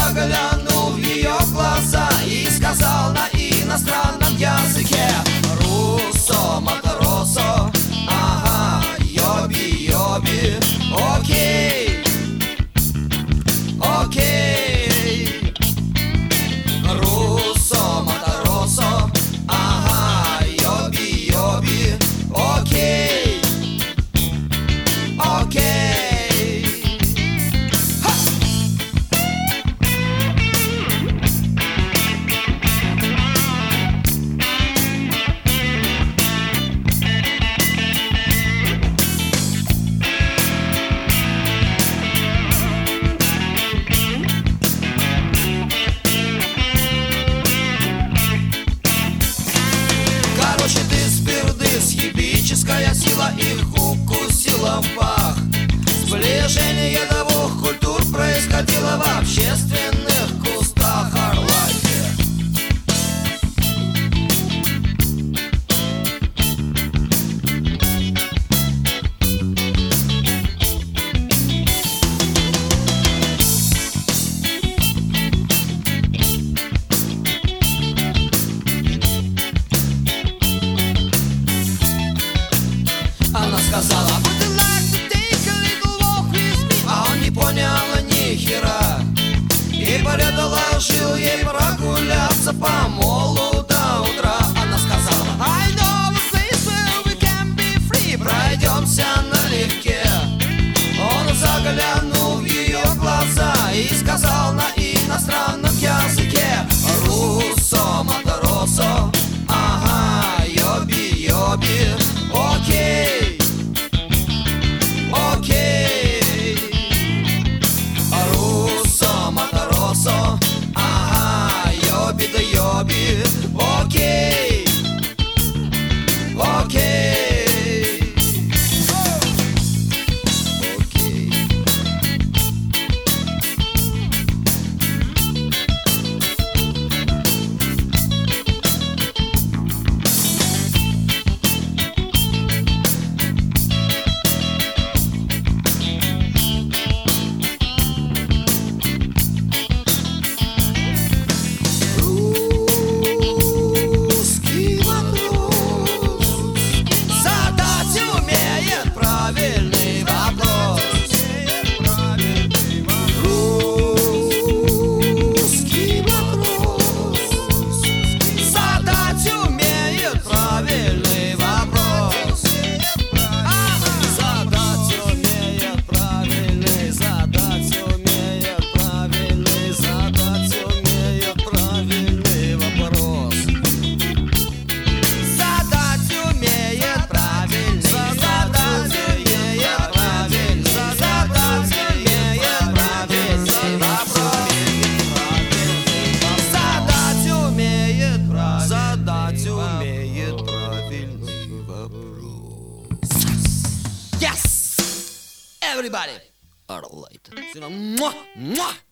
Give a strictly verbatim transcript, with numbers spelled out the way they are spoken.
заглянул в ее глаза и сказал на иностранном языке: Руссо, Матаросо, ага, йоби, йоби, окей, окей. Руссо, Матаросо, ага, йоби, йоби, окей, окей. Ебическая сила их укусила в пах. Сближение двух культур происходило в общественных кустах Орлаки. Она сказала: Would you like to take a little walk with me? А он не понял ни хера и предложил ей прогуляться по молу до утра. Она сказала: I know a place where we can be free. Пройдемся налегке. Он заглянул в ее глаза и сказал на иностранном языке: Руссо, Матаросо, ага, йоби, йоби, окей. Окей, Руссо, Матаросо, ага, йоби да йоби, окей, окей, окей. Yes! Everybody! All right.